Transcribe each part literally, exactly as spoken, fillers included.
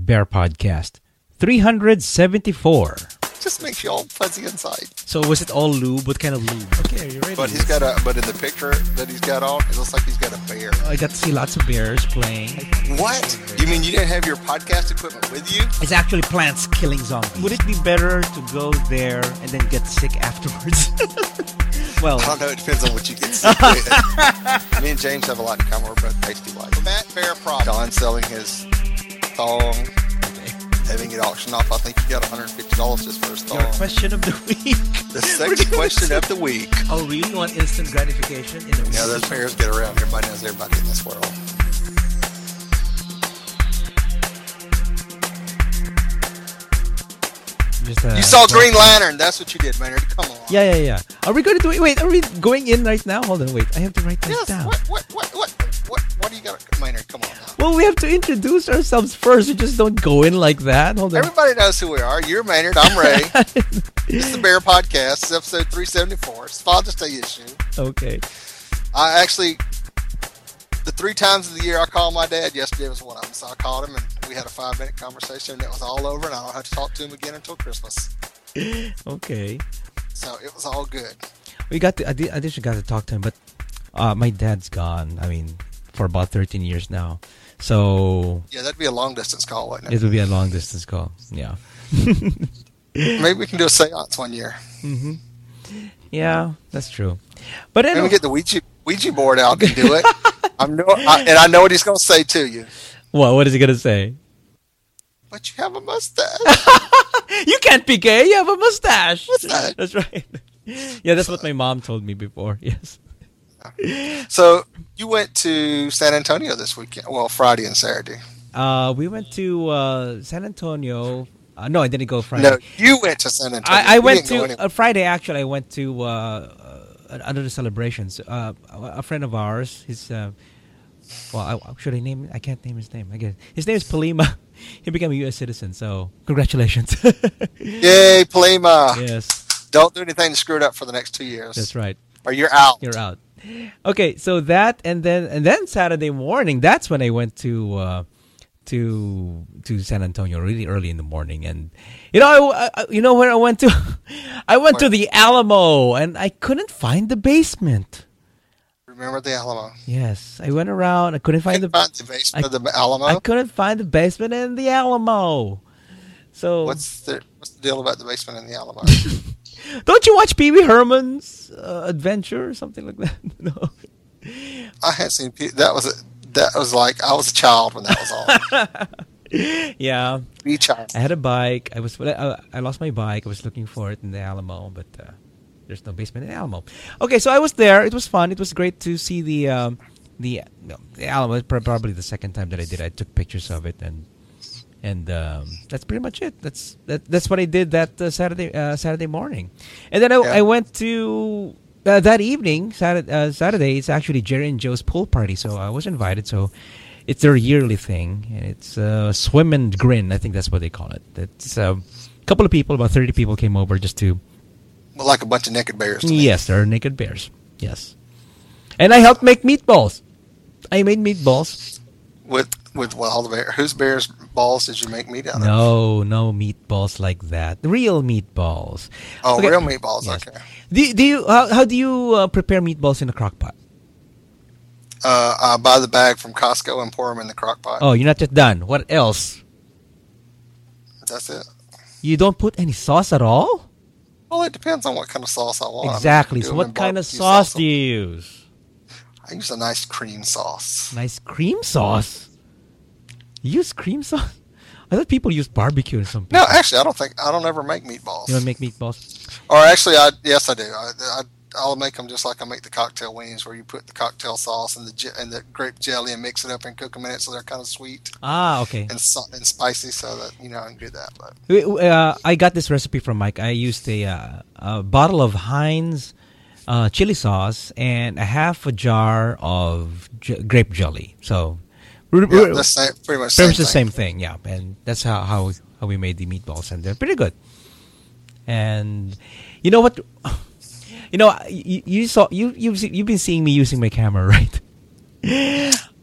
Bear Podcast three seventy-four. Just makes you all fuzzy inside. So was it all lube? What kind of lube? Okay, are you ready? But he's got a. But in the picture that he's got on, it looks like he's got a bear. I got to see lots of bears playing. What? You mean you didn't have your podcast equipment with you? It's actually plants killing zombies. Would it be better to go there and then get sick afterwards? Well, I don't know. It depends on what you get sick with. Me and James have a lot in common. We're both pasty white. Matt Bear Pro. Don selling his thong. Having it auctioned off. I think he got one hundred fifty dollars just for his thong. Your question of the week. The sex question of the week. Oh, really? You want instant gratification? In a yeah, those bears get around. Everybody knows everybody in this world. Just, uh, you saw Green Lantern. That's what you did, Maynard. Come on. Yeah, yeah, yeah. Are we going to do it? Wait, are we going in right now? Hold on, wait. I have to write this yes, down. What, what, what, what, what, what do you got? Maynard, come on now. Well, we have to introduce ourselves first. We just don't go in like that. Hold on. Everybody knows who we are. You're Maynard. I'm Ray. This is the Bear Podcast. It's episode three seventy-four. It's Father's Day issue. Okay. I actually, the three times of the year I call my dad, yesterday was one of them. So I called him and we had a five minute conversation and it was all over and I don't have to talk to him again until Christmas. Okay. So it was all good. We got to, I did, I just got to talk to him, but uh, my dad's gone. I mean, for about thirteen years now. So yeah, that'd be a long distance call, wouldn't it? It would be a long distance call. Yeah. Maybe we can do a seance one year. Mm-hmm. Yeah, that's true. But anyway, we get the Ouija, Ouija board out and do it. I'm no, I, and I know what he's going to say to you. What? What is he going to say? But you have a mustache. You can't be gay. You have a mustache. Mustache. That's right. Yeah, that's what my mom told me before. Yes. So you went to San Antonio this weekend. Well, Friday and Saturday. Uh, we went to uh, San Antonio. Uh, no, I didn't go Friday. No, you went to San Antonio. I, I went to uh, Friday. Actually, I went to uh, uh, under the celebrations. Uh, a friend of ours. His uh, well, I, should I name? I can't name his name. I guess his name is Palima. He became a U S citizen. So congratulations! Yay, Palima! Yes. Don't do anything to screw it up for the next two years. That's right. Or you're out. You're out. Okay, so that and then and then Saturday morning. That's when I went to. Uh, to to San Antonio really early in the morning, and you know I, I you know where I went to I went where? to the Alamo and I couldn't find the basement. Remember the Alamo? Yes, I went around. I couldn't find, couldn't the, find the basement I, of the Alamo. I couldn't find the basement in the Alamo. So what's the what's the deal about the basement in the Alamo? Don't you watch Pee Wee Herman's uh, Adventure or something like that? No, I hadn't seen that. Was a That was like I was a child when that was on. Yeah, be a child. I had a bike. I was I, I lost my bike. I was looking for it in the Alamo, but uh, there's no basement in the Alamo. Okay, so I was there. It was fun. It was great to see the um, the, no, the Alamo. Probably the second time that I did. I took pictures of it, and and um, that's pretty much it. That's that, that's what I did that uh, Saturday uh, Saturday morning, and then I, yeah. I went to. Uh, that evening, Saturday, uh, Saturday, it's actually Jerry and Joe's pool party, so I was invited. So it's their yearly thing, and it's uh, Swim and Grin. I think that's what they call it. It's uh, a couple of people, about thirty people, came over just to. Well, like a bunch of naked bears. Yes, there are naked bears. Yes, and I helped make meatballs. I made meatballs with with well, all the bear. Whose bears balls did you make meat out of? No, no meatballs like that. Real meatballs. Oh, okay. Real meatballs. Yes. Okay. Do do you how how do you uh, prepare meatballs in a crock pot? Uh, I buy the bag from Costco and pour them in the crock pot. Oh, you're not yet done. What else? That's it. You don't put any sauce at all? Well, it depends on what kind of sauce I want. Exactly. I mean, so what kind of sauce do you use? I use a nice cream sauce. Nice cream sauce? You use cream sauce? I thought people use barbecue or something. No, actually, I don't think I don't ever make meatballs. You don't make meatballs? Or actually, I yes, I do. I, I I'll make them just like I make the cocktail wings, where you put the cocktail sauce and the je- and the grape jelly and mix it up and cook them in it, so they're kind of sweet. Ah, okay. And so, and spicy, so that you know I can do that. But uh, I got this recipe from Mike. I used a, uh, a bottle of Heinz uh, chili sauce and a half a jar of j- grape jelly. So. Yeah, the same, pretty much pretty much the thing. same thing, yeah. And that's how, how how we made the meatballs, and they're pretty good. And you know what? You know, you, you saw you you've you've been seeing me using my camera, right?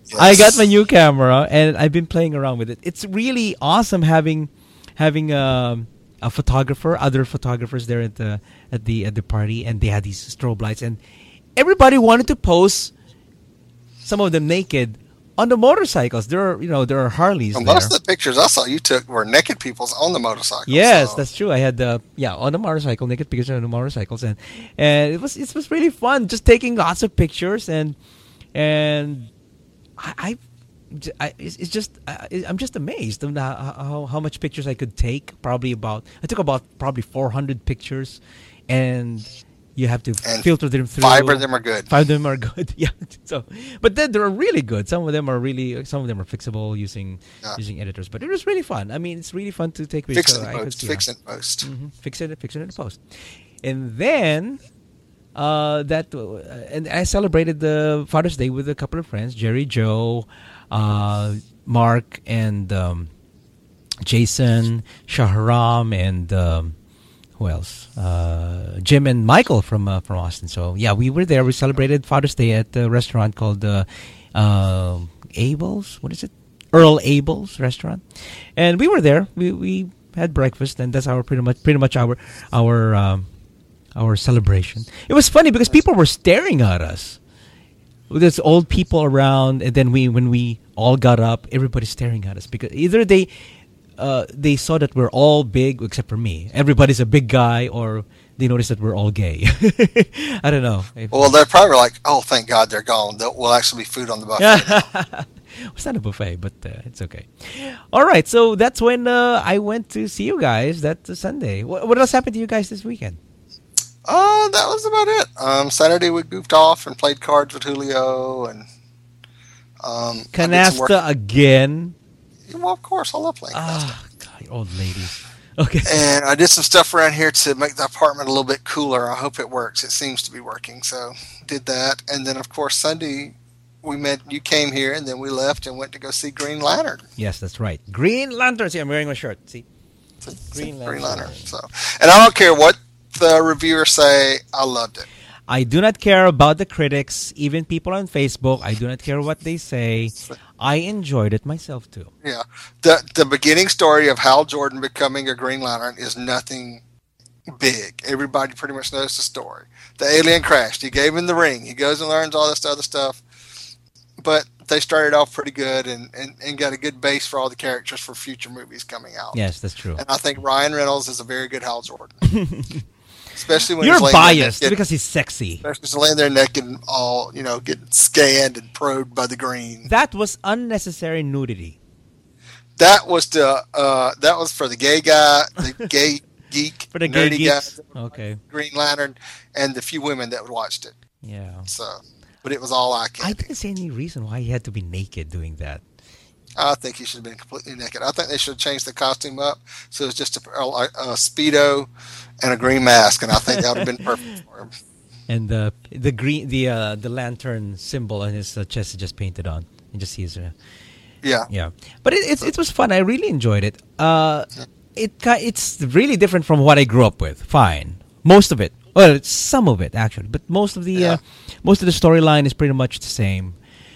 Yes. I got my new camera and I've been playing around with it. It's really awesome having having um, a photographer, other photographers there at the at the at the party, and they had these strobe lights, and everybody wanted to pose. Some of them naked on the motorcycles. There are you know there are Harleys. Well, there. most of the pictures I saw you took were naked people's on the motorcycles. Yes, so. that's true. I had the yeah on the motorcycle, naked pictures on the motorcycles, and and it was it was really fun just taking lots of pictures and and I, I, I it's it's just I, I'm just amazed of how, how how much pictures I could take. Probably about I took about probably four hundred pictures, and you have to and filter them through. Five of them are good. Five of them are good. Yeah. So, but then they're really good. Some of them are really. Some of them are fixable using Yeah. using editors. But it was really fun. I mean, it's really fun to take pictures. Fix it So in I could post. see Fix how- it in post. Mhm. Fix it, fix it in the post. And then uh, that, uh, and I celebrated the Father's Day with a couple of friends, Jerry, Joe, uh, Mark, and um, Jason, Shahram, and um, who else? Uh, Jim and Michael from uh, from Austin. So yeah, we were there. We celebrated Father's Day at a restaurant called uh, uh, Abel's. What is it? Earl Abel's restaurant, and we were there. We we had breakfast, and that's our pretty much pretty much our our um, our celebration. It was funny because people were staring at us. There's old people around, and then we when we all got up, everybody's staring at us because either they uh, they saw that we're all big except for me. Everybody's a big guy, or they noticed that we're all gay. I don't know. Well, they're probably like, "Oh, thank God they're gone. There will actually be food on the buffet." It's not a buffet, but uh, it's okay. All right, so that's when uh, I went to see you guys that uh, Sunday. What, what else happened to you guys this weekend? Uh, that was about it. Um, Saturday we goofed off and played cards with Julio and um, I did some work- Canasta again. Well, of course, I love playing. Canasta. Ah, God, old ladies. Okay. And I did some stuff around here to make the apartment a little bit cooler. I hope it works. It seems to be working, so did that. And then, of course, Sunday we met. You came here, and then we left and went to go see Green Lantern. Yes, that's right. Green Lantern. See, I'm wearing my shirt. See, Green Green Lantern. Lantern. So, and I don't care what the reviewers say. I loved it. I do not care about the critics, even people on Facebook. I do not care what they say. I enjoyed it myself too. Yeah, the the beginning story of Hal Jordan becoming a Green Lantern is nothing big. Everybody pretty much knows the story. The alien crashed. He gave him the ring. He goes and learns all this other stuff. But they started off pretty good and, and, and got a good base for all the characters for future movies coming out. Yes, that's true. And I think Ryan Reynolds is a very good Hal Jordan. Especially when You're he's laying there biased naked, because he's sexy. especially he's laying there naked and all, you know, getting scanned and probed by the green. That was unnecessary nudity. That was the uh, that was for the gay guy, the gay geek, For the gay nerdy geeks. guy, Okay. Green Lantern, and the few women that watched it. Yeah. So, but it was all eye I candy. didn't see any reason why he had to be naked doing that. I think he should have been completely naked. I think they should have changed the costume up so it's just a, a, a speedo and a green mask, and I think that would have been perfect for him. And the the green the uh, the lantern symbol on his uh, chest is just painted on. You just see his uh, Yeah, yeah. But it, it it was fun. I really enjoyed it. Uh, it ki- it's really different from what I grew up with. Fine, most of it. Well, it's some of it actually, but most of the Yeah. uh, most of the storyline is pretty much the same.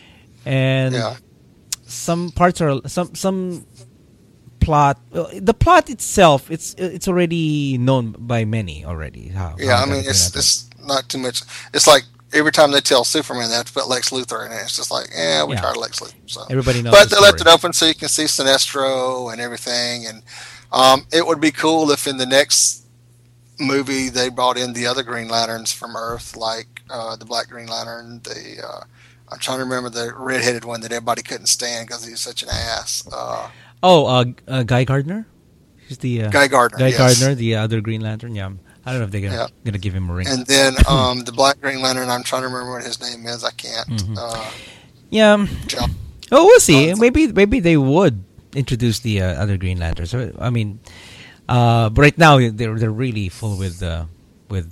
And yeah. some parts are some some plot. uh, The plot itself, it's it's already known by many already. How, Yeah, how I mean, that's it's gonna it's not too much. It's like every time they tell Superman they have to put Lex Luthor in it. It's just like, yeah, we Yeah. tried Lex Luthor. So. Everybody knows But the they left it story. open so you can see Sinestro and everything. And um, it would be cool if in the next movie they brought in the other Green Lanterns from Earth, like uh, the Black Green Lantern. The uh, I'm trying to remember the redheaded one that everybody couldn't stand because he was such an ass. Uh, Oh, uh, uh, Guy Gardner. He's the uh, Guy Gardner. Guy yes. Gardner, the other Green Lantern. Yeah, I don't know if they're gonna Yeah. gonna give him a ring. And then um, the Black Green Lantern. I'm trying to remember what his name is. I can't. Mhm. Uh, Yeah. John- Oh, we'll see. Johnson. Maybe maybe they would introduce the uh, other Green Lanterns. So, I mean, uh, but right now they're they're really full with uh, with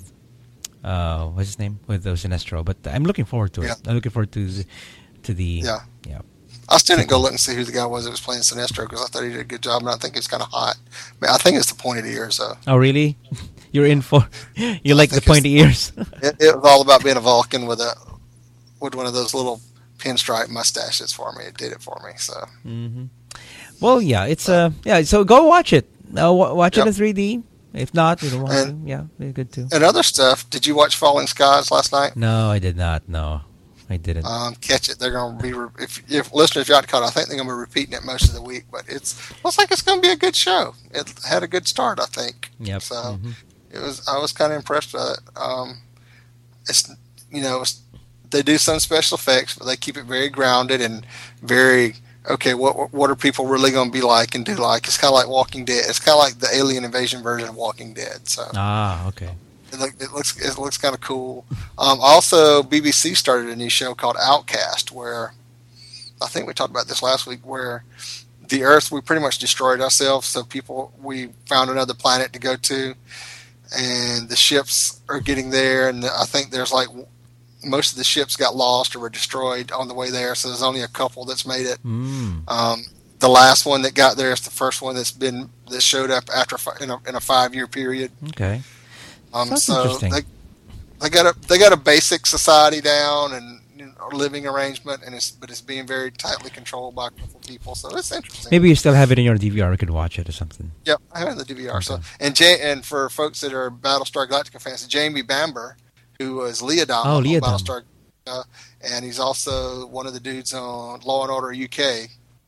uh, what's his name with those Sinestro. But I'm looking forward to it. Yeah. I'm looking forward to the, to the Yeah. yeah. I still didn't go look and see who the guy was that was playing Sinestro because I thought he did a good job, and I think it's kind of hot. I, mean, I think it's the pointed ears, though. Oh, really? You're in for you like the think it's- pointy ears? It, it was all about being a Vulcan with a with one of those little pinstripe mustaches for me. It did it for me. So. Mm-hmm. Well, yeah, it's uh, yeah. So go watch it. Uh, w- watch Yep. it in three D. If not, you know, watch And- it. Yeah, it's good too. And other stuff. Did you watch Falling Skies last night? No, I did not. No, I didn't. Um, catch it. They're going to be re- if, if listeners got caught. I think they're going to be repeating it most of the week. But it's looks like it's going to be a good show. It had a good start, I think. Yep. So Mhm. it was. I was kind of impressed with it. Um, it's you know it's, they do some special effects, but they keep it very grounded and very. Okay, what what are people really going to be like and do like? It's kind of like Walking Dead. It's kind of like the alien invasion version of Walking Dead. So Ah, okay. it, look, it looks it looks kind of cool. Um, also, B B C started a new show called Outcast, where I think we talked about this last week, where the Earth we pretty much destroyed ourselves. So people we found another planet to go to, and the ships are getting there, and I think there's like. Most of the ships got lost or were destroyed on the way there, so there's only a couple that's made it. Mm. Um, the last one that got there is the first one that's been that showed up after fi- in a, in a five year period. Okay. Um, Sounds so interesting. they they got a they got a basic society down and you know, living arrangement, and it's but it's being very tightly controlled by a couple people. So it's interesting. Maybe you still have it in your D V R. You could watch it or something. Yep, I have it in the D V R. So Okay. and J- and for folks that are Battlestar Galactica fans, Jamie Bamber, who was Leodom Oh, on Leodom. Battlestar, uh, and he's also one of the dudes on Law and Order U K.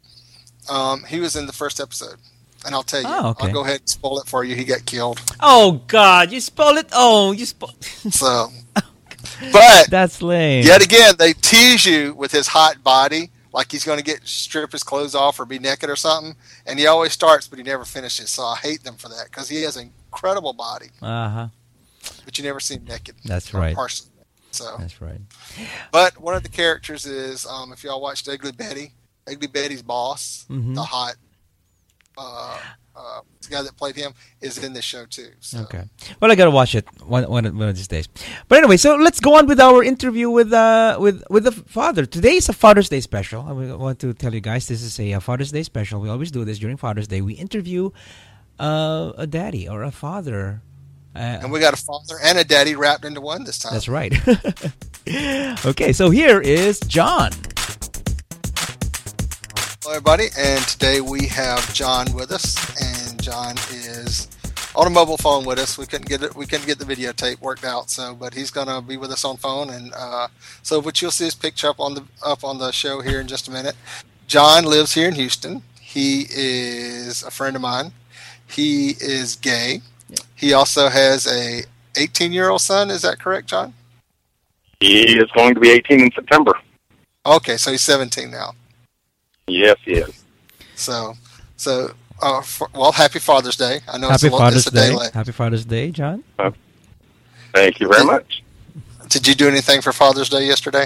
Um, he was in the first episode, and I'll tell you, Oh, okay. I'll go ahead and spoil it for you. He got killed. Oh God! You spoiled it. Oh, you spoiled. So, but That's lame. yet again, they tease you with his hot body, like he's going to get strip his clothes off or be naked or something, and he always starts, but he never finishes. So I hate them for that because he has an incredible body, Uh huh. but you never see him naked. That's or right. partially. So, That's right. but one of the characters is, um, if y'all watched Ugly Betty, Ugly Betty's boss, Mhm. the hot uh, uh, the guy that played him, is in this show too. So. Okay. Well, I gotta watch it one one one of these days. But anyway, so let's go on with our interview with uh with with the father. Today is a Father's Day special. I want to tell you guys this is a, uh Father's Day special. We always do this during Father's Day. We interview uh, a daddy or a father. Uh, And we got a father and a daddy wrapped into one this time. that's right. Okay, so here is John. Hello, everybody, and today we have John with us, and John is on a mobile phone with us. We couldn't get it. We couldn't get the videotape worked out, so but he's gonna be with us on phone, and uh, so what you'll see is picture up on the up on the show here in just a minute. John lives here in Houston. He is a friend of mine. He is gay. He also has a eighteen-year-old son. Is that correct, John? He is going to be eighteen in September. Okay, so he's seventeen now. Yes, he is. So, so uh, for, well, happy Father's Day. I know Happy it's a, lo- Father's it's a day Day. late. Happy Father's Day, John. Thank you very much. Did you do anything for Father's Day yesterday?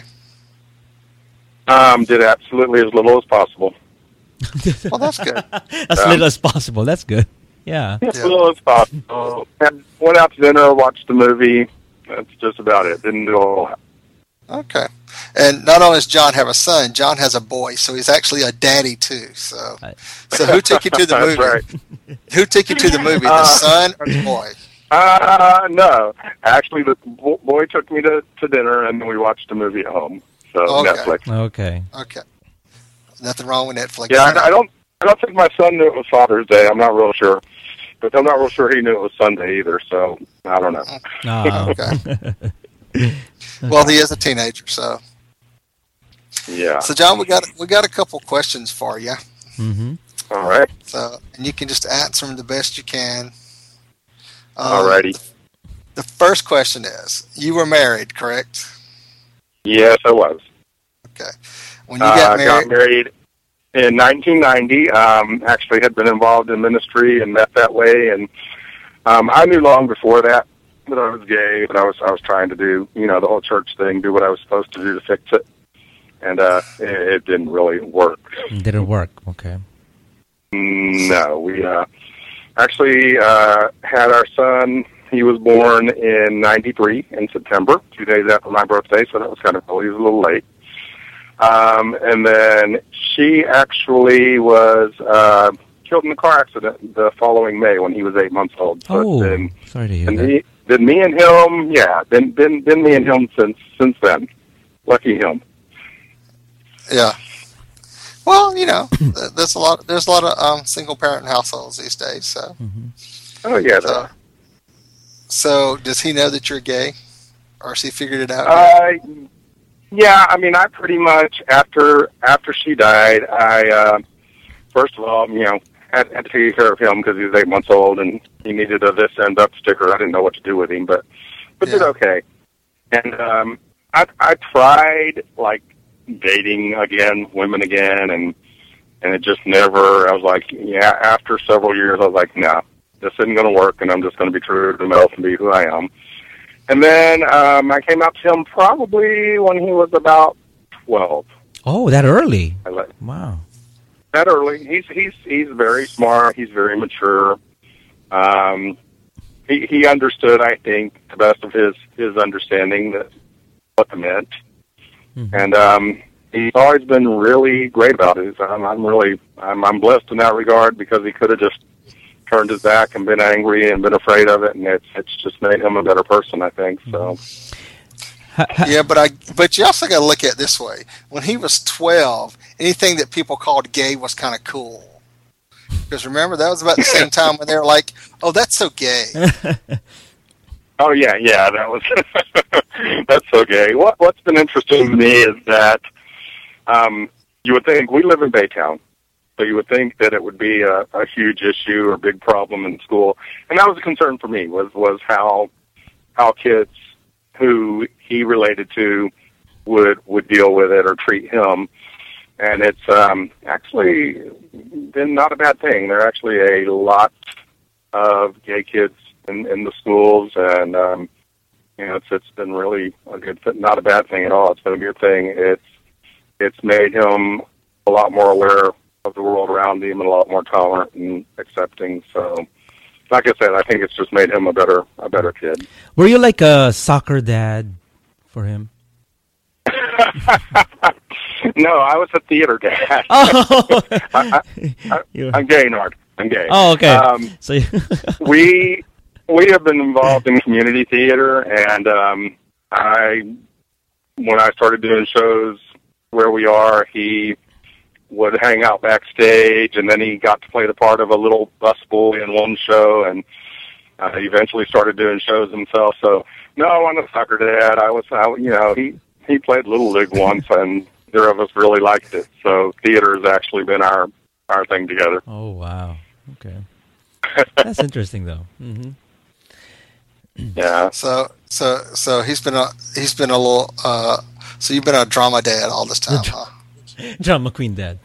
Um, did absolutely as little as possible. Well, that's good. As Um, little as possible. That's good. Yeah. As Yeah. little as possible. And went out to dinner, watched a movie. That's just about it. Didn't do a whole lot. Okay. And not only does John have a son, John has a boy, so he's actually a daddy too. So, Right. so who took you to the That's movie? right. Who took you to the movie, the Uh, son or the boy? Uh, no. Actually, the bo- boy took me to, to dinner, and then we watched a movie at home. So, Okay. Netflix. Okay. Okay. Nothing wrong with Netflix. Yeah, I, I don't I don't think my son knew it was Father's Day. I'm not real sure. But I'm not real sure he knew it was Sunday either, so I don't know. Ah. Okay. Well, he is a teenager, so. Yeah. So, John, we got we got a couple questions for you. Mm-hmm. All right. So, and you can just answer them the best you can. Um, All righty. The first question is: you were married, correct? Yes, I was. Okay. When you Uh, got I married, got married in nineteen ninety. Um, actually, had been involved in ministry and met that way, and um, I knew long before that that I was gay. But I was I was trying to do you know the whole church thing, do what I was supposed to do to fix it, and uh, it, it didn't really work. Didn't work. Okay. No, we uh, actually uh, had our son. He was born in ninety-three in September, two days after my birthday, so that was kind of cool. He was a little late. Um, and then she actually was uh, killed in a car accident the following May when he was eight months old. So Oh, it's been, sorry to hear been that. me, been me and him, yeah, been, been, been me and him since since then. Lucky him. Yeah. Well, you know, there's a lot. There's a lot of um, single parent households these days. So. Mm-hmm. Oh yeah. So, so does he know that you're gay, or has he figured it out? Uh, yeah. I mean, I pretty much after after she died, I uh, first of all, you know, had, had to take care of him because he was eight months old and he needed a this end up sticker. I didn't know what to do with him, but but Yeah. did okay. And um, I I tried like dating again, women again, and and it just never. I was like, yeah. After several years, I was like, no, this isn't going to work, and I'm just going to be true to myself and be who I am. And then um, I came out to him probably when he was about twelve. Oh, that early? I let, Wow. that early. He's he's he's very smart. He's very mature. Um, he he understood, I think, to the best of his his understanding that what it meant. Mm-hmm. And um, he's always been really great about it. I'm, I'm really, I'm, I'm blessed in that regard because he could have just turned his back and been angry and been afraid of it, and it's it's just made him a better person, I think. So. Yeah, but I but you also got to look at it this way. When he was twelve, anything that people called gay was kind of cool. Because remember, that was about the same time when they were like, "Oh, that's so gay." Oh yeah, yeah, that was that's so gay. What what's been interesting to me is that um, you would think we live in Baytown, so you would think that it would be a, a huge issue or big problem in school, and that was a concern for me. Was was how how kids who he related to would would deal with it or treat him, and it's um, actually been not a bad thing. There are actually a lot of gay kids in, in the schools, and um, you know, it's it's been really a good, not a bad thing at all. It's been a good thing. It's it's made him a lot more aware of the world around him and a lot more tolerant and accepting. So, like I said, I think it's just made him a better a better kid. Were you like a soccer dad for him? No, I was a theater dad. Oh, I, I, I, I'm gay, Nard. I'm gay. Oh, okay. Um, so you we we have been involved in community theater, and um, I when I started doing shows where we are, he would hang out backstage, and then he got to play the part of a little busboy in one show, and uh, eventually started doing shows himself. So, no, I'm a soccer dad. I was, I, you know, he he played Little League once, and neither of us really liked it. So, theater has actually been our our thing together. Oh wow. Okay. That's interesting, though. Mm-hmm. Yeah. So so so he's been a he's been a little. Uh, so you've been a drama dad all this time, huh? Drama queen dad.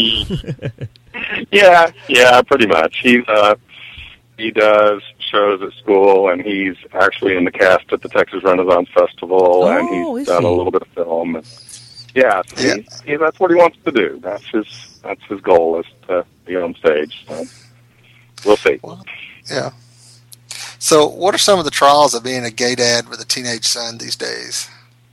Yeah, yeah, pretty much. He's uh, he does shows at school, and he's actually in the cast at the Texas Renaissance Festival, Oh, and is he's done he? a little bit of film. And, yeah, so Yeah. He, he, that's what he wants to do. That's his that's his goal, is to be on stage. So we'll see. Well, yeah. So, what are some of the trials of being a gay dad with a teenage son these days?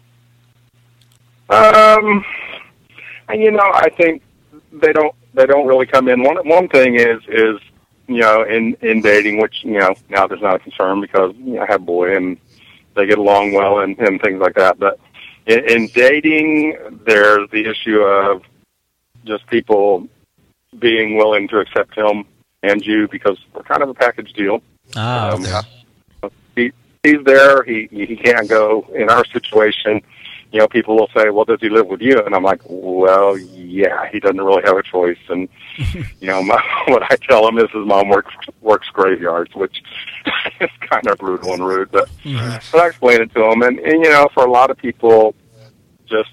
Um, and, you know, I think they don't they don't really come in. One one thing is is you know in in dating, which you know now there's not a concern because you know, I have a boy and they get along well and, and things like that. But in, in dating, there's the issue of just people being willing to accept him and you because we're kind of a package deal. Ah, Um, okay. he he's there. He he can't go. In our situation, you know, people will say, "Well, does he live with you?" And I'm like, "Well, yeah, he doesn't really have a choice." And you know, my, what I tell him is his mom works works graveyards, which is kind of brutal and rude. But Mhm. but I explain it to him, and, and you know, for a lot of people, just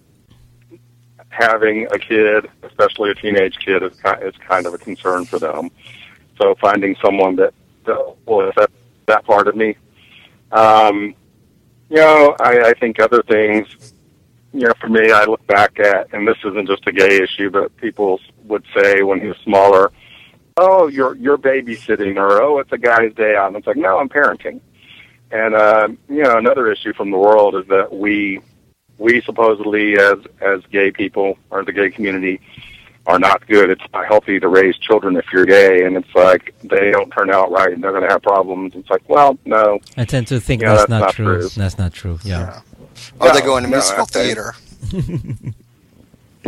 having a kid, especially a teenage kid, is kind is kind of a concern for them. So finding someone that, that will accept that part of me. Um, you know, I, I think other things, you know, for me, I look back at, and this isn't just a gay issue, but people would say when he was smaller, oh, you're, you're babysitting, or, oh, it's a guy's day out. And it's like, no, I'm parenting. And, uh, you know, another issue from the world is that we, we supposedly as, as gay people, or the gay community, are not good. It's not healthy to raise children if you're gay, and it's like they don't turn out right and they're going to have problems. It's like, well, no. I tend to think Yeah, that's, that's not, not true. true. That's not true. Yeah. Or No, they go into no, musical I think- theater.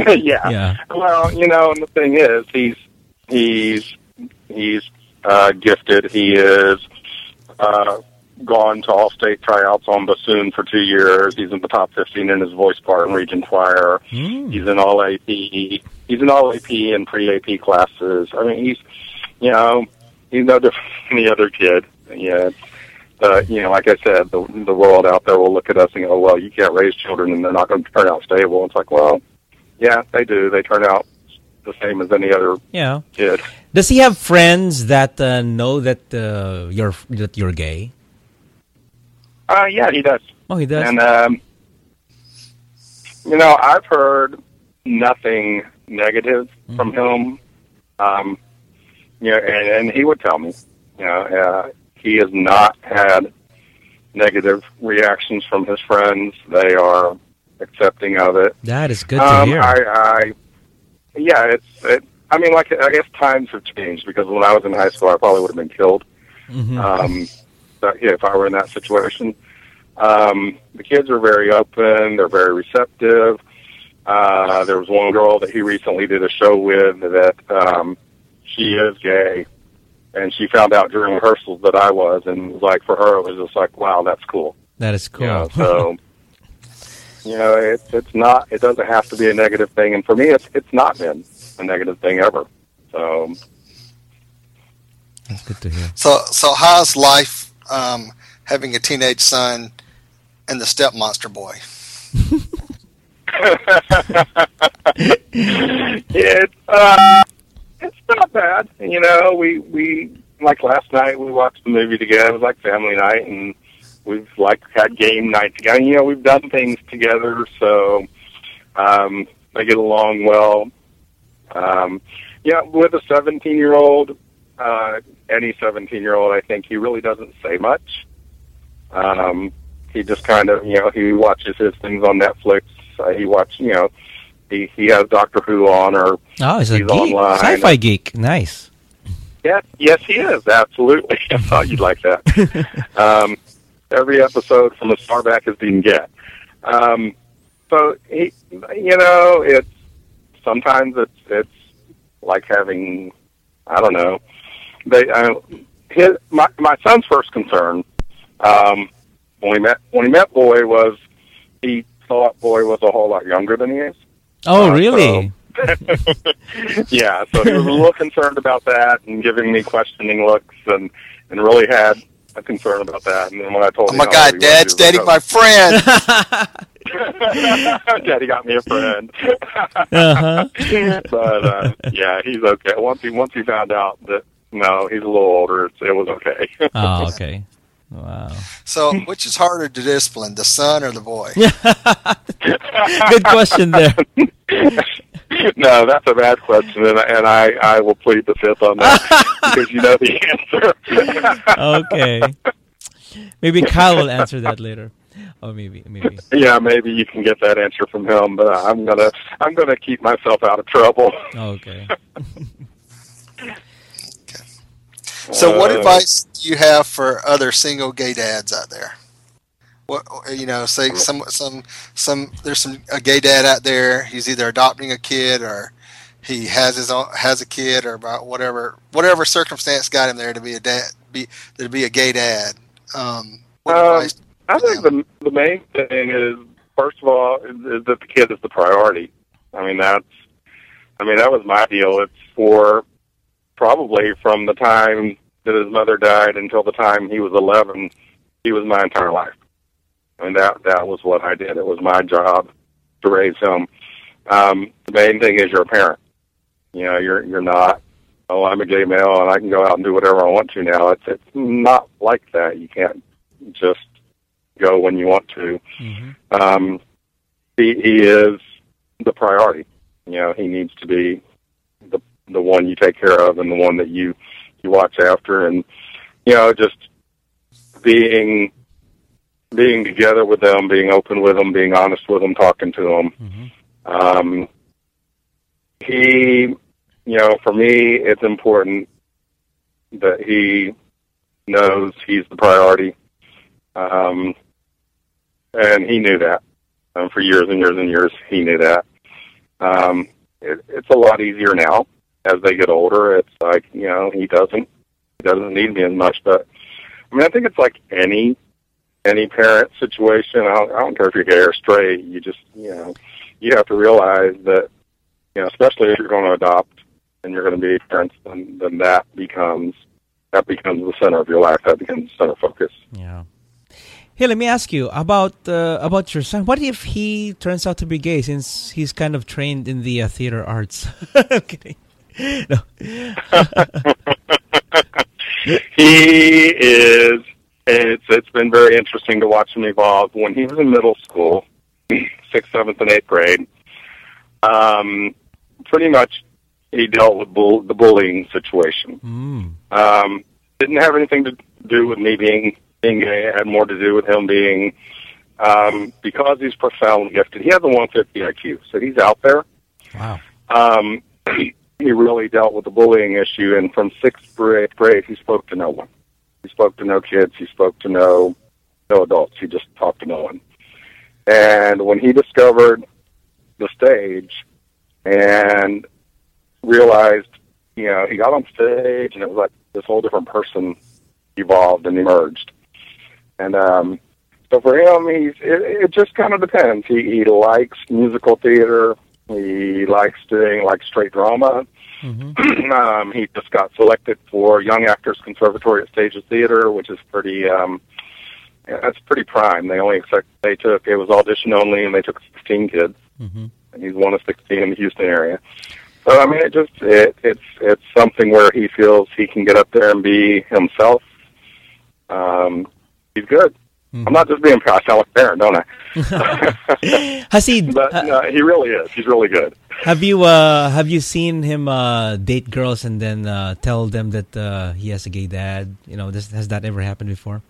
yeah. Yeah. Well, you know, and the thing is, he's he's he's uh, gifted. He is uh, gone to all state tryouts on bassoon for two years. He's in the top fifteen in his voice part in Region Choir. Mm. He's in all A P. He's in all A P and pre-A P classes. I mean, he's you know he's no different than any other kid. Yeah. Uh, you know, like I said, the the world out there will look at us and go, "Well, you can't raise children, and they're not going to turn out stable." It's like, well, yeah, they do. They turn out the same as any other Yeah. kid. Does he have friends that uh, know that uh, you're that you're gay? Uh, yeah, he does. Oh, he does. And um, you know, I've heard nothing negative Mm-hmm. from him. Um, you know, and, and he would tell me, you know, uh, he has not had negative reactions from his friends. They are accepting of it. That is good um, to hear. I, I, yeah, it's. It, I mean, like I guess times have changed because when I was in high school, I probably would have been killed. Mhm. Um, but, yeah, if I were in that situation, um, the kids are very open. They're very receptive. Uh, there was one girl that he recently did a show with that um, she is gay. And she found out during rehearsals that I was, and it was like for her, it was just like, wow, that's cool. That is cool. You know, so, you know, it's it's not. It doesn't have to be a negative thing, and for me, it's it's not been a negative thing ever. So That's good to hear. So, so how's life um, having a teenage son and the step monster boy? it's uh, it's not bad. You know, we we like last night we watched the movie together. It was like family night, and we've like had game night together. You know, we've done things together, so um, they get along well. Um, yeah, with a seventeen-year-old, uh, any seventeen-year-old, I think he really doesn't say much. Um, he just kind of, you know, he watches his things on Netflix. Uh, he watch, you know, he he has Doctor Who on, or Oh, he's a he's geek. online. Sci-fi geek. Nice. Yeah, yes, he is. Absolutely. I thought you'd like that. um, every episode from as far back as he can get. Um, so he, you know, it's sometimes it's it's like having, I don't know. They, uh, his my my son's first concern um, when he met when he met Boy was he thought Boy was a whole lot younger than he is. Oh, Uh, really? Yeah, so he was a little concerned about that and giving me questioning looks, and and really had a concern about that. And then when I told Oh him, my how God, old he was, Dad's he was dating like, my friend. oh. Daddy got me a friend. Uh-huh. But uh, yeah, he's okay. Once he once he found out that no, he's a little older, it's, it was okay. Oh, okay. Wow. So, which is harder to discipline, the son or the boy? Good question there. No, that's a bad question, and, and I, I will plead the fifth on that because you know the answer. Okay. Maybe Kyle will answer that later. Oh, maybe, maybe. Yeah, maybe you can get that answer from him, but I'm gonna I'm gonna keep myself out of trouble. Okay. So, what Uh, advice do you have for other single gay dads out there? What you know, say some some some there's some a gay dad out there. He's either adopting a kid or he has his own has a kid or about whatever whatever circumstance got him there to be a dad be to be a gay dad. Um, what Um, advice do you I have for think them? the the main thing is, first of all, is, is that the kid is the priority. I mean, that's, I mean, that was my deal. It's for probably from the time that his mother died until the time he was eleven, he was my entire life. I mean, that that was what I did. It was my job to raise him. Um, the main thing is you're a parent. You know, you're you're not, oh, I'm a gay male and I can go out and do whatever I want to now. It's it's not like that. You can't just go when you want to. Mm-hmm. Um, he, he is the priority. You know, he needs to be the the one you take care of and the one that you, you watch after, and you know, just being being together with them, being open with them, being honest with them, talking to them. Mm-hmm. Um, he, you know, for me, it's important that he knows he's the priority. Um, and he knew that. Um, for years and years and years, he knew that. Um, it, it's a lot easier now as they get older. It's like, you know, he doesn't he doesn't need me as much. But I mean, I think it's like any any parent situation. I don't, I don't care if you're gay or straight. You just, you know, you have to realize that, you know, especially if you're going to adopt and you're going to be parents, then, then that becomes that becomes the center of your life. That becomes the center focus. Yeah. Hey, let me ask you about uh, about your son. What if he turns out to be gay, since he's kind of trained in the uh, theater arts? I'm kidding. No. He is. It's it's been very interesting to watch him evolve. When he was in middle school, sixth, seventh, and eighth grade, um, pretty much he dealt with bull, the bullying situation. Mm. Um, didn't have anything to do with me being being gay. It had more to do with him being, um, because he's profoundly gifted. He has a one fifty I Q, so he's out there. Wow. Um, he really dealt with the bullying issue, and from sixth to eighth grade, he spoke to no one. He spoke to no kids. He spoke to no no adults. He just talked to no one. And when he discovered the stage and realized, you know, he got on stage, and it was like this whole different person evolved and emerged. And um, so for him, he's it, it just kind of depends. He, he likes musical theater. He likes doing like straight drama. Mm-hmm. um, he just got selected for Young Actors Conservatory at Stages Theater, which is pretty. Um, yeah, that's pretty prime. They only accept, they took it was audition only, and they took sixteen kids, mm-hmm. and he's one of sixteen in the Houston area. So I mean, it just it, it's it's something where he feels he can get up there and be himself. Um, he's good. Mm-hmm. I'm not just being proud. I sound like a parent, don't I? Has he? But uh, no, he really is. He's really good. Have you uh, have you seen him uh, date girls and then uh, tell them that uh, he has a gay dad? You know, this, has that ever happened before?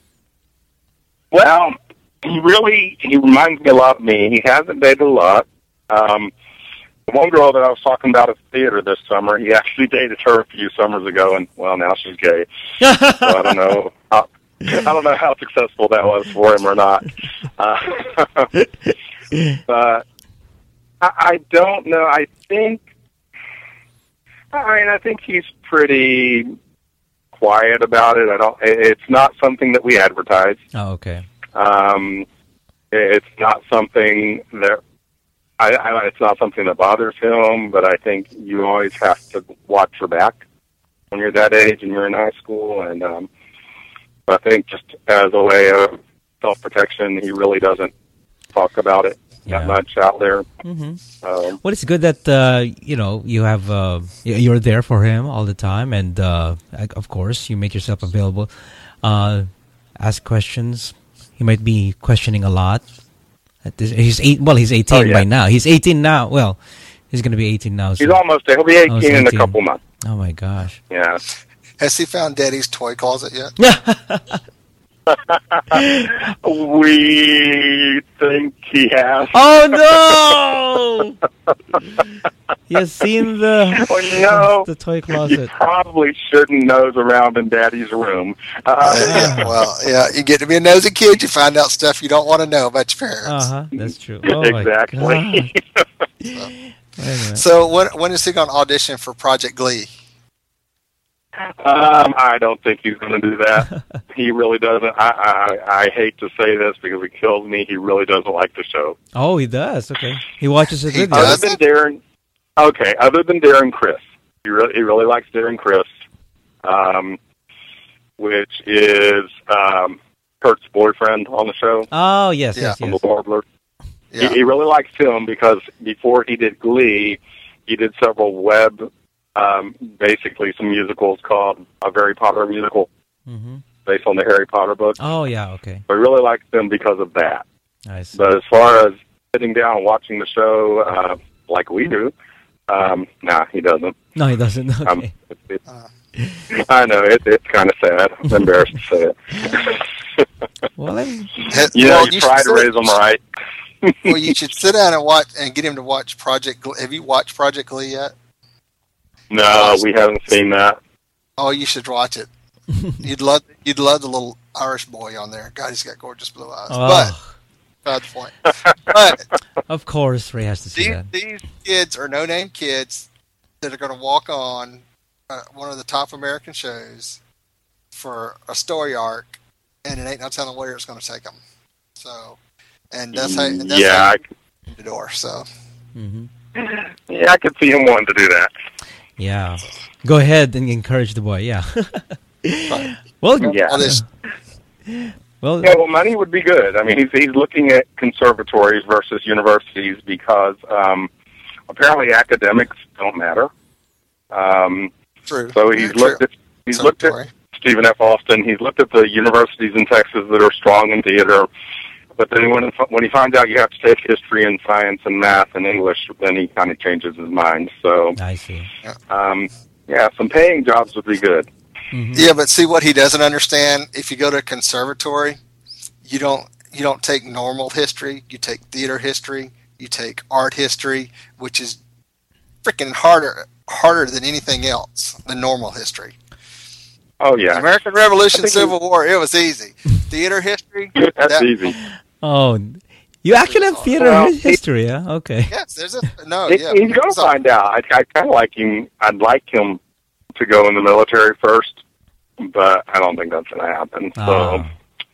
Well, he really he reminds me a lot of me. He hasn't dated a lot. Um, the one girl that I was talking about at the theater this summer, he actually dated her a few summers ago, and well, now she's gay. So I don't know. How, I don't know how successful that was for him or not. Uh, but I, I don't know. I think. I mean, I think he's pretty quiet about it. I don't. It's not something that we advertise. Oh, okay. Um, it's not something that. I, I, it's not something that bothers him, but I think you always have to watch your back when you're that age and you're in high school. And um, I think just as a way of self-protection, he really doesn't talk about it yeah. that much out there. Mm-hmm. Um, well, it's good that uh, you know you have uh, you're there for him all the time, and uh, of course you make yourself available. Uh, ask questions. He might be questioning a lot. He's eight. Well, he's eighteen oh, yeah. by now. He's eighteen now. Well, he's going to be eighteen now. So. He's almost there. He'll be eighteen, oh, eighteen in a couple months. Oh my gosh! Yeah. Has he found Daddy's toy closet yet? We think he has. Oh no! You have seen the well, you know, the toy closet. You probably shouldn't nose around in Daddy's room. Uh, yeah, well, yeah, you get to be a nosy kid, you find out stuff you don't want to know about your parents. Uh huh. That's true. Oh, exactly. so, anyway. so when when is he going to audition for Project Glee? Um, I don't think he's going to do that. He really doesn't. I, I I hate to say this because it kills me. He really doesn't like the show. Oh, he does. Okay, he watches it with you. Other than Darren, okay. Other than Darren Chris, he really he really likes Darren Chris, um, which is um, Kurt's boyfriend on the show. Oh yes, yes, yes. yes. The Warbler. Yeah. He, he really likes him because before he did Glee, he did several web. Um, basically, some musicals called a Harry Potter musical, mm-hmm. based on the Harry Potter books. Oh, yeah, okay. I really liked them because of that. Nice. But as far as sitting down and watching the show uh, like we do, um, nah, he doesn't. No, he doesn't. Okay. Um, it, it, uh. I know, it, it's kind of sad. I'm embarrassed to say it. Well, then... You know, well, you, you try to raise them right. Well, you should sit down and watch and get him to watch Project Glee. Have you watched Project Glee yet? No, we haven't seen that. Oh, you should watch it. You'd love you'd love the little Irish boy on there. God, he's got gorgeous blue eyes. Oh. But beside the point. But Of course, Ray has to see these, that. these kids are no-name kids that are going to walk on uh, one of the top American shows for a story arc, and it ain't no telling where it's going to take them. So, and that's how. And that's yeah, how I, you get the door. So, Mm-hmm. yeah, I could see him wanting to do that. Yeah. Go ahead and encourage the boy. Yeah. Well, Yeah. all this, well, Yeah, well, money would be good. I mean, he's he's looking at conservatories versus universities because um, apparently academics don't matter. Um, true. so he's Very looked true. at he's looked at Conservatory. Stephen F. Austin. He's looked at the universities in Texas that are strong in theater. But then when when he finds out you have to take history and science and math and English, then he kind of changes his mind. So, I see. um, yeah, some paying jobs would be good. Mm-hmm. Yeah, but see what he doesn't understand. If you go to a conservatory, you don't you don't take normal history. You take theater history. You take art history, which is freaking harder harder than anything else than normal history. Oh yeah, American Revolution, I think Civil War, it was easy. Theater history, that's that- easy. Oh, you actually have theater Well, hi- history, yeah? Okay. Yes, there's a no. He- Yeah, he's going to So- find out. I, I kind of like him. I'd like him to go in the military first, but I don't think that's going to happen. So Ah.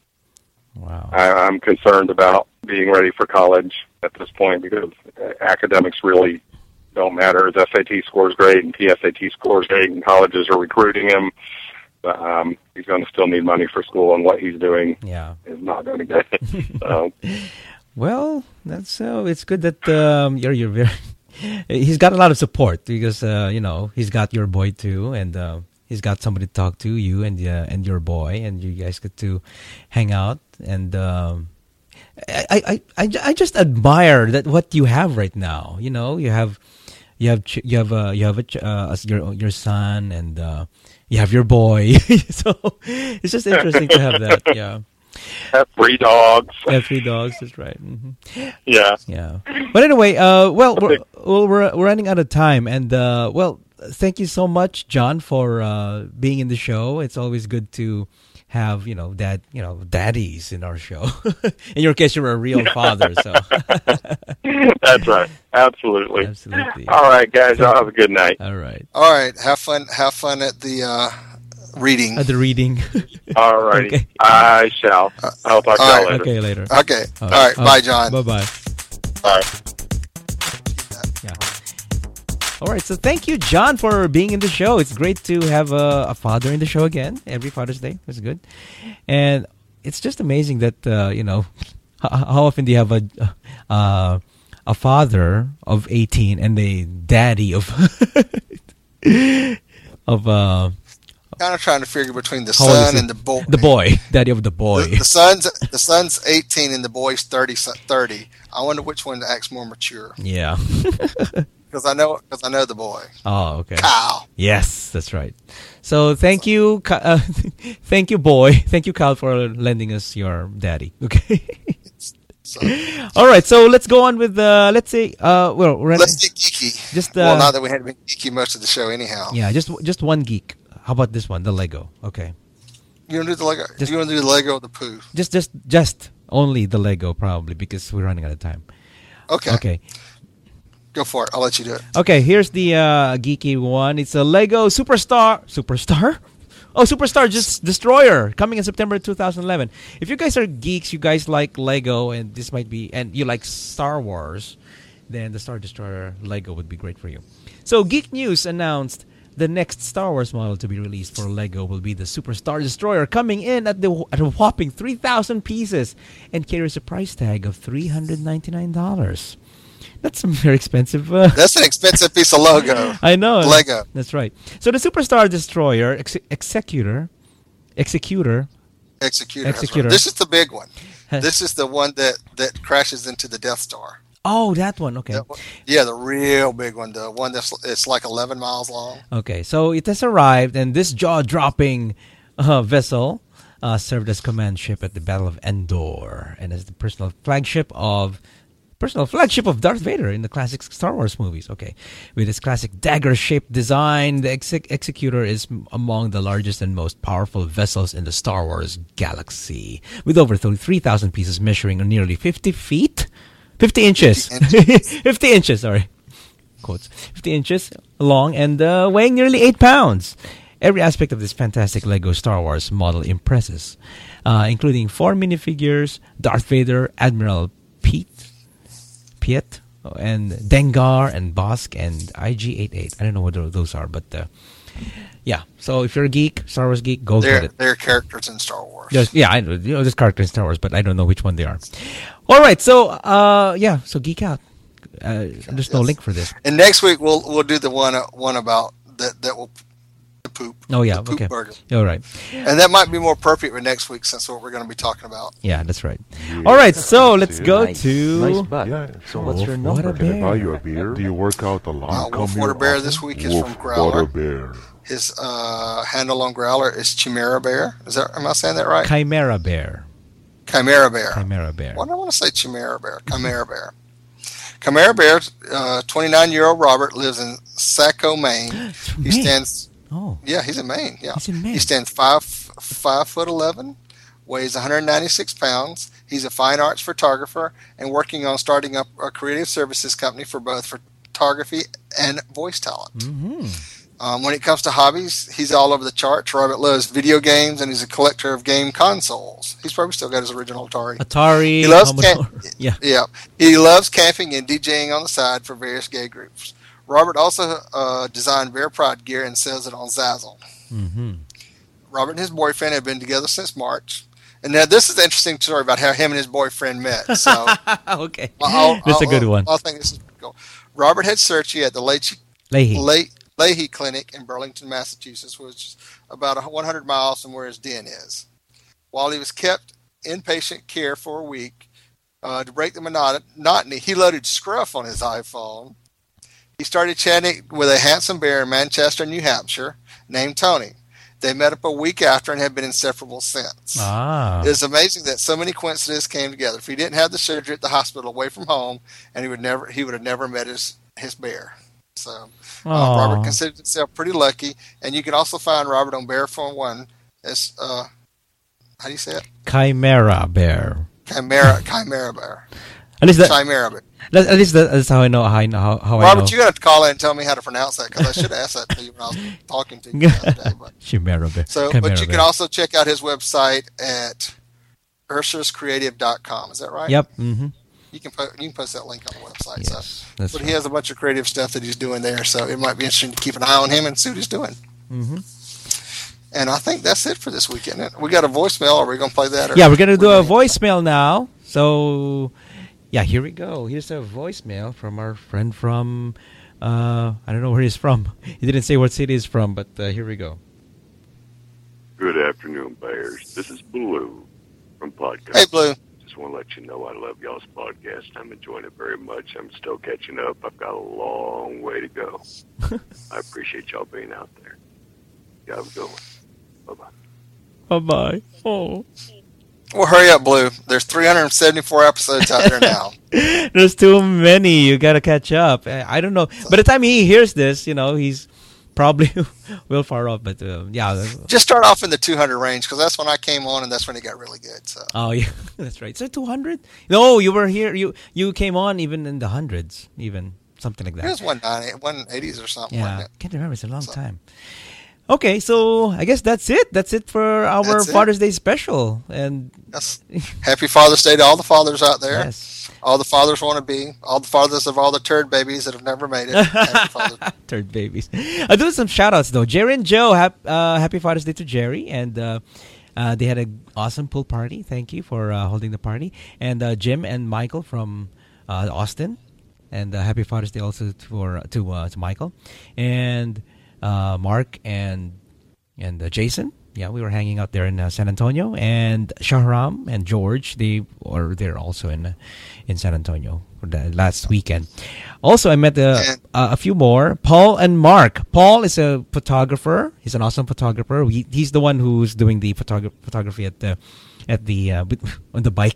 Wow. I, I'm concerned about being ready for college at this point because uh, academics really don't matter. His S A T score's great and P S A T score's great, and colleges are recruiting him. But, um, he's going to still need money for school, and what he's doing Yeah. is not going to get it. So, Well, that's so. It's good that um, you're you're very. He's got a lot of support because uh, you know he's got your boy too, and uh, he's got somebody to talk to, you and uh, and your boy, and you guys get to hang out. And um, I, I I I just admire that what you have right now. You know, you have you have ch- you have uh, you have a ch- uh, your your son, and uh, you have your boy. So it's just interesting to have that. Yeah. have three dogs. Yeah, three dogs. That's right. hmm Yeah. Yeah. But anyway, uh, well, we're, well, we're we're running out of time, and uh, well, thank you so much, John, for uh, being in the show. It's always good to have you know dad, you know, daddies in our show. In your case, you're a real father, so That's right. Absolutely. absolutely. All right, guys. Y'all have a good night. All right. All right, have fun. Have fun at the uh, reading. At the reading. All righty. Okay. I shall. I'll talk to All y'all right. later. Okay, later. Okay. All right. Bye, John. Bye bye. All right. Yeah. All right. So thank you, John, for being in the show. It's great to have a, a father in the show again every Father's Day. It was good, and it's just amazing that uh, you know how, how often do you have a uh, a father of eighteen and a daddy of of uh, Kind of trying to figure between the How old is son he? and the boy. the boy, daddy of the boy. The, the son's the son's eighteen and the boy's thirty. thirty. I wonder which one acts more mature Yeah. because I know because I know the boy. Oh, okay. Kyle. Yes, that's right. So thank you, Ka- uh, thank you, boy. Thank you, Kyle, for lending us your daddy. Okay. So All right. So let's go on with uh, let's say uh, well, we're let's get geeky. Just, well, uh, not that we had been geeky most of the show anyhow. yeah, just just one geek. How about this one, the Lego? Okay. You want to do the Lego? Just- you want to do the Lego of the poo? Just just just only the Lego probably because we're running out of time. Okay. Okay. Go for it. I'll let you do it. Okay, here's the uh, geeky one. It's a Lego Superstar. Superstar? Oh, Superstar just Destroyer coming in September two thousand eleven. If you guys are geeks, you guys like Lego, and this might be, and you like Star Wars, then the Star Destroyer Lego would be great for you. So, Geek News announced the next Star Wars model to be released for Lego will be the Superstar Destroyer, coming in at the at a whopping three thousand pieces and carries a price tag of three hundred ninety-nine dollars. That's some very expensive. Uh, That's an expensive piece of logo. I know. Lego. That's right. So the Superstar Destroyer ex- Executor, Executor, Executor. that's Executor. right. This is the big one. Huh. This is the one that, that crashes into the Death Star. oh, that one. Okay. That one- yeah, the real big one. The one that's it's like eleven miles long. Okay. So it has arrived, and this jaw-dropping uh, vessel uh, served as command ship at the Battle of Endor, and as the personal flagship of personal flagship of Darth Vader in the classic Star Wars movies. Okay. With its classic dagger-shaped design, the ex- Executor is m- among the largest and most powerful vessels in the Star Wars galaxy. With over thirty-three thousand pieces measuring nearly fifty feet? fifty inches. fifty inches. fifty inches, sorry. Quotes. fifty inches long and uh, weighing nearly eight pounds. Every aspect of this fantastic Lego Star Wars model impresses, uh, including four minifigures, Darth Vader, Admiral Pete, Piet, and Dengar, and Bosk, and I G eighty-eight. I don't know what those are, but uh, yeah. So if you're a geek, Star Wars geek, go They're, with it. they're characters in Star Wars. Just, yeah, I know, you know, there's characters in Star Wars, but I don't know which one they are. All right, so uh, yeah, so geek out. Uh, there's no Yes. link for this. And next week we'll we'll do the one uh, one about that that will the poop. Oh yeah, the poop okay. burger. All right. And that might be more appropriate for next week since what we're going to be talking about. Yeah, that's right. All right, so let's go Nice. to Nice butt. Yeah, So what's your Wolf number? Water Can I buy Bear. you a beer? Do you work out a lot? Uh, Come Wolf here Water Bear often? this week is Wolf from Growler. Water Bear. His uh, handle on Growler is Chimera Bear. Is that am I saying that right? Chimera Bear. Chimera Bear. Chimera Bear. Why do I want to say Chimera Bear? Chimera Bear. Chimera Bear, uh, twenty-nine-year-old Robert lives in Saco, Maine. He Maine? stands. Oh, Yeah, he's in Maine. Yeah, He's in Maine. He stands five five foot eleven, weighs one hundred ninety-six pounds. He's a fine arts photographer and working on starting up a creative services company for both photography and voice talent. mm-hmm. Um, when it comes to hobbies, he's all over the charts. Robert loves video games and he's a collector of game consoles. He's probably still got his original Atari. Atari. He loves Commodore. camp- Yeah. Yeah, he loves camping and DJing on the side for various gay groups. Robert also uh, designed Bear Pride gear and sells it on Zazzle. Mm-hmm. Robert and his boyfriend have been together since March. And now this is an interesting story about how him and his boyfriend met. So Okay. I'll- That's a I'll- good one. I think this is cool. Robert had surgery at the Leahy, Leahy. Le- Leahy Clinic in Burlington, Massachusetts, which is about one hundred miles from where his den is. While he was kept inpatient care for a week, uh, to break the monotony, he loaded Scruff on his iPhone. He started chatting with a handsome bear in Manchester, New Hampshire, named Tony. They met up a week after and have been inseparable since. Ah. It is amazing that so many coincidences came together. If he didn't have the surgery at the hospital away from home, and he would never, he would have never met his, his bear. So uh, Aw. Robert considers himself pretty lucky, and you can also find Robert on Bear Phone One. It's uh, how do you say it? Chimera Bear. Chimera, Chimera Bear, At least that. Chimera Bear. that- At least that, that's how I know. How I know. How, how I know. Robert, you're gonna have to call in and tell me how to pronounce that because I should have asked that to you when I was talking to you the other day. But Chimera Bear. so, Chimera but you Bear. can also check out his website at ursers creative dot com. Is that right? Yep. Mm-hmm. You can put you can post that link on the website. Yes, So, that's but right. he has a bunch of creative stuff that he's doing there, so it might be interesting to keep an eye on him and see what he's doing. Mm-hmm. And I think that's it for this weekend. We got a voicemail. Are we going to play that? Or Yeah, we're gonna do a gonna- voicemail now. So, yeah, here we go. Here's a voicemail from our friend from. Uh, I don't know where he's from. He didn't say what city he's from, but uh, here we go. Good afternoon, Bears. This is Blue from Podcast. Hey, Blue. Just want to let you know I love y'all's podcast. I'm enjoying it very much. I'm still catching up. I've got a long way to go. I appreciate y'all being out there. You have a good one. Bye-bye. Bye bye. Oh, Well, hurry up, Blue. There's three hundred seventy-four episodes out there now. there's too many. You gotta catch up. I I don't know. By the time he hears this, you know, he's probably well far off. But uh, yeah. Just start off in the two hundred range because that's when I came on and that's when it got really good. So Oh yeah, that's right. So two hundred? No, you were here. You you came on even in the hundreds, even something like it that. was one ninety, one eighties or something. Yeah, Wasn't it? can't remember. It's a long So- time. Okay, so I guess that's it. That's it for our That's it. Father's Day special. And That's happy Father's Day to all the fathers out there. yes, All the fathers want to be. All the fathers of all the turd babies that have never made it. Happy Father's Day. third babies. I'll do some shout outs though. Jerry and Joe, hap, uh, happy Father's Day to Jerry. And uh, uh, they had an awesome pool party. Thank you for uh, holding the party. And uh, Jim and Michael from uh, Austin. And uh, happy Father's Day also for to uh, to Michael. And uh, Mark and and uh, Jason. Yeah, we were hanging out there in uh, San Antonio, and Shahram and George, they were there also in uh, in San Antonio for the last weekend. Also, I met uh, And- uh, a few more. Paul and Mark. Paul is a photographer. He's an awesome photographer. He, he's the one who's doing the photogra- photography at the at the uh, with- on the bikes.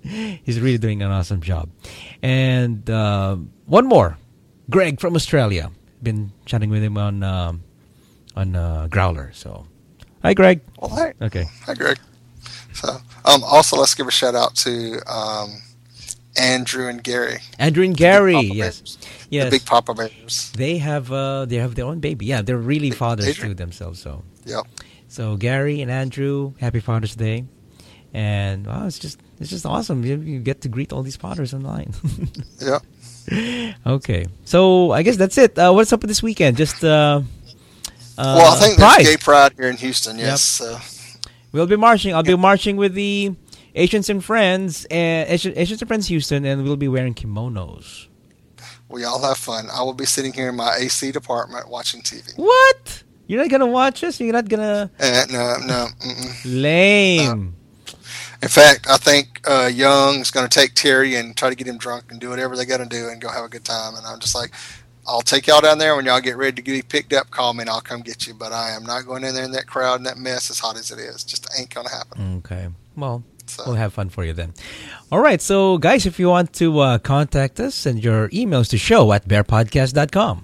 He's really doing an awesome job. And uh, one more, Greg from Australia. Been chatting with him on um, on uh, Growler. So, hi, Greg. Well, hey. Okay. Hi, Greg. So, um, also let's give a shout out to um, Andrew and Gary. Andrew and Gary, Papa yes, Bears. yes. The big Papa Bears. They have uh, they have their own baby. Yeah, they're really fathers Adrian. to themselves. So, Yep. so Gary and Andrew, happy Father's Day. And wow, it's just it's just awesome. You, you get to greet all these fathers online. Yep. Okay, so I guess that's it. Uh, what's up with this weekend? Just uh, uh, Well, I think Pride. there's Gay Pride here in Houston. Yes. So. We'll be marching. I'll be marching with the Asians and Friends, and Asian, Asians and Friends Houston, and we'll be wearing kimonos. We all have fun. I will be sitting here in my A C department watching T V. What? You're not gonna watch us? You're not gonna? Uh, no, no. Mm-mm. Lame. In fact, I think uh, Young is going to take Terry and try to get him drunk and do whatever they got to do and go have a good time. And I'm just like, I'll take y'all down there when y'all get ready to get picked up. Call me and I'll come get you. But I am not going in there in that crowd and that mess, as hot as it is. Just ain't going to happen. Okay. Well, So. we'll have fun for you then. All right. So, guys, if you want to uh, contact us, send your emails to show at bear podcast dot com.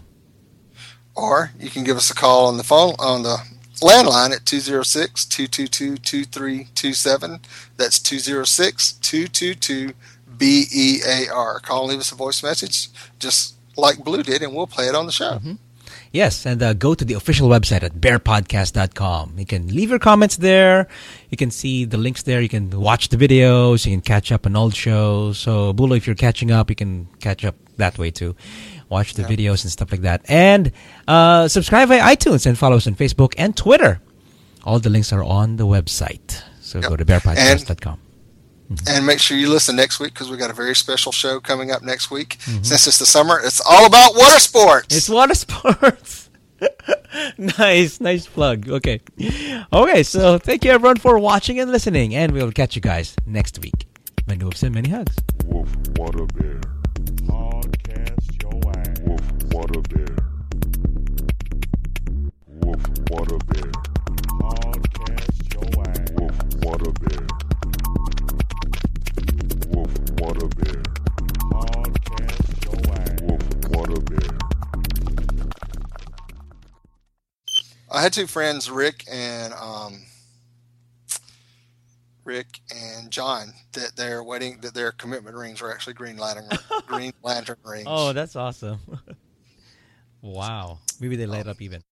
Or you can give us a call on the phone on the landline at two oh six, two two two, two three two seven. That's two oh six, two two two, B E A R. Call and leave us a voice message, just like Blue did, and we'll play it on the show. Mm-hmm. Yes, and uh, go to the official website at bear podcast dot com. You can leave your comments there. You can see the links there. You can watch the videos. You can catch up on old shows. So, Bulo, if you're catching up, you can catch up that way too. Watch the Yeah. videos and stuff like that. And uh, subscribe via iTunes and follow us on Facebook and Twitter. All the links are on the website. So Yep. go to bear podcast dot com. And make sure you listen next week because we got a very special show coming up next week. Since it's the summer, it's all about water sports. It's water sports. Nice, nice plug. Okay. Okay, so thank you everyone for watching and listening. And we'll catch you guys next week. Many hoops and many hugs. Wolf Water Bear. Podcast your ass. Wolf Water Bear. Wolf Water Bear. Podcast your ass. Wolf Water Bear. Wolf Water Bear. Podcast your ass. Wolf Water Bear. I had two friends, Rick and um, Rick and John, that their wedding, that their commitment rings were actually Green Lantern, Green Lantern rings. Oh, that's awesome. Wow. Maybe they light up even.